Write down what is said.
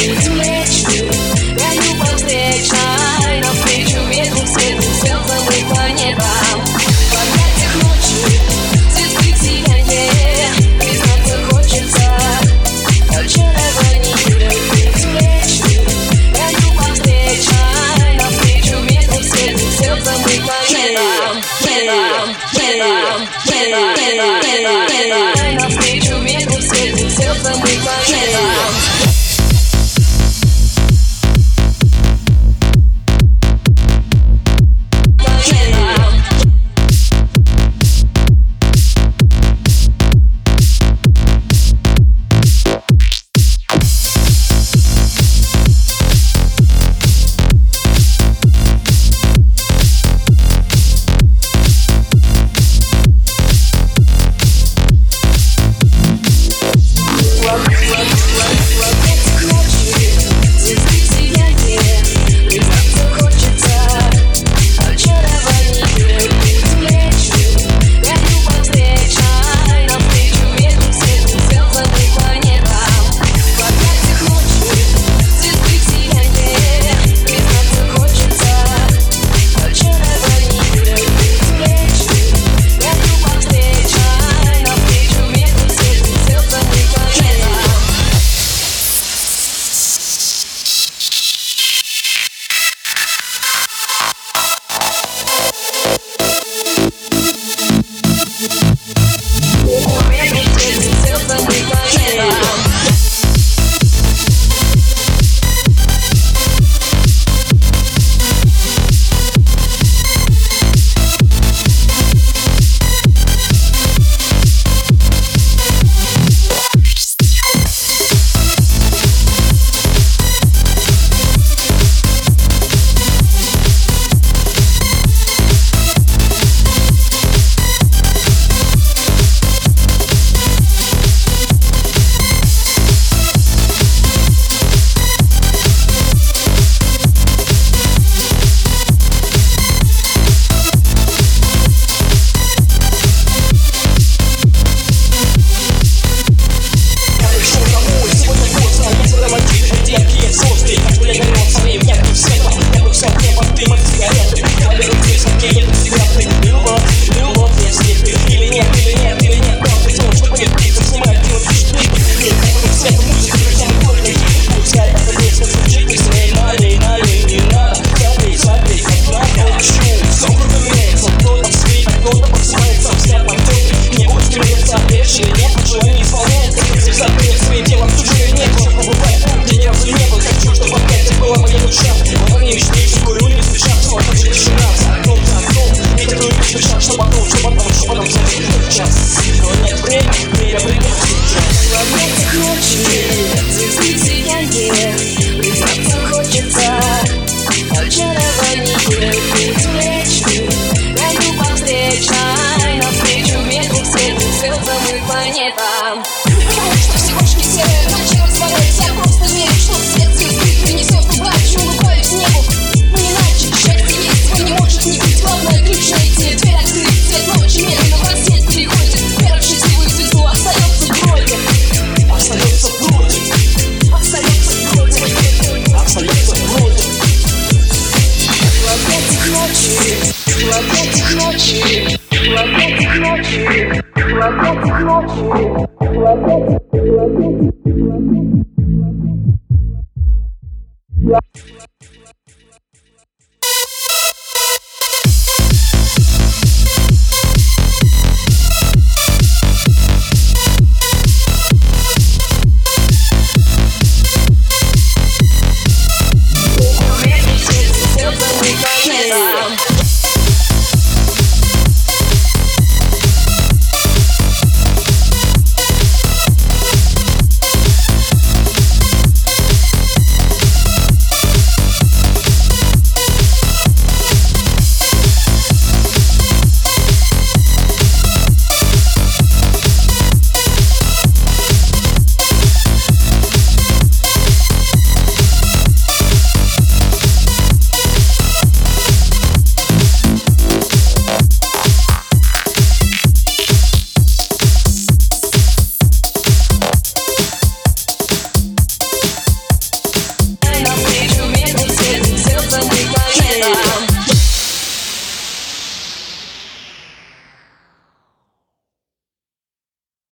путь млечный, гоню по встречной, навстречу ветру светлым звездам и планетам. В объятиях ночи звезды сияние, признаться хочется очарование. Путь млечный, гоню по встречной, навстречу ветру светлым звездам и планетам. Навстречу ветру светлым звездам и планетам. Планетам. Что всего лишь не серое, иначе разбавляется. Я просто верю, что свет звезды принесет удачу, улыбаюсь небу. Не иначе, счастье есть, его не может не быть. Главное ключ найти, дверь открыть. Цвет ночи медленно в рассвет переходит. Вера в счастливую звезду остается вроде. Остается вроде. Остается вроде. Остается вроде. В объятиях ночи, в объятиях ночи, в объятиях ночи. What?